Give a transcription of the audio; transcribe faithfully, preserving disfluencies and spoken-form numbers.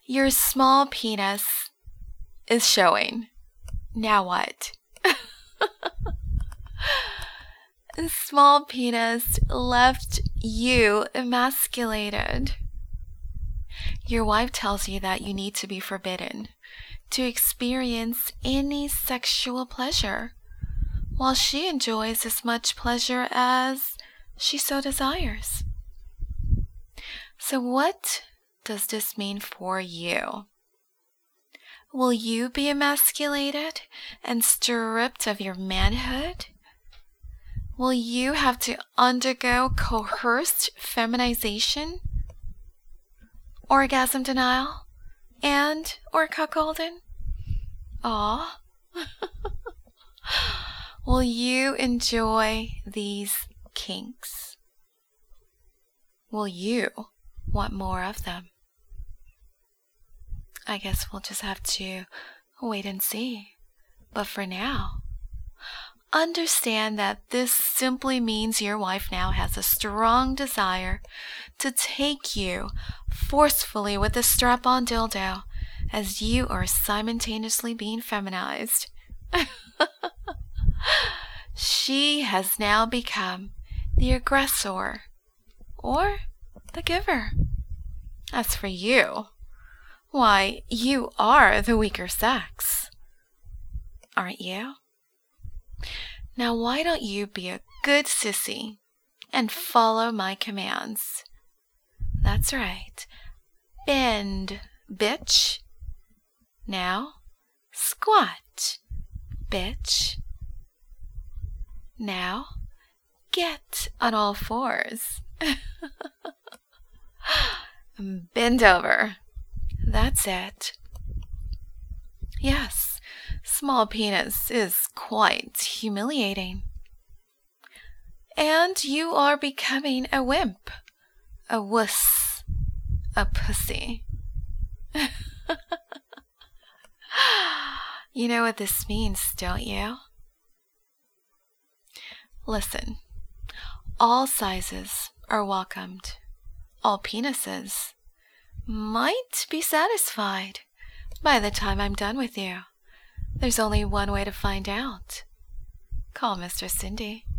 Your small penis is showing. Now what? A small penis left you emasculated. Your wife tells you that you need to be forbidden to experience any sexual pleasure, while she enjoys as much pleasure as she so desires. So what does this mean for you? Will you be emasculated and stripped of your manhood? Will you have to undergo coerced feminization, orgasm denial, and or cuckolding? Aw. Will you enjoy these kinks? Will you want more of them? I guess we'll just have to wait and see. But for now, understand that this simply means your wife now has a strong desire to take you forcefully with a strap-on dildo as you are simultaneously being feminized. She has now become the aggressor or the giver. As for you, why, you are the weaker sex, aren't you? Now why don't you be a good sissy and follow my commands? That's right. Bend, bitch. Now, squat, bitch. Now, get on all fours. Bend over. That's it. Yes, small penis is quite humiliating. And you are becoming a wimp, a wuss, a pussy. You know what this means, don't you? Listen, all sizes are welcomed. All penises might be satisfied by the time I'm done with you. There's only one way to find out. Call Mistress Cindy.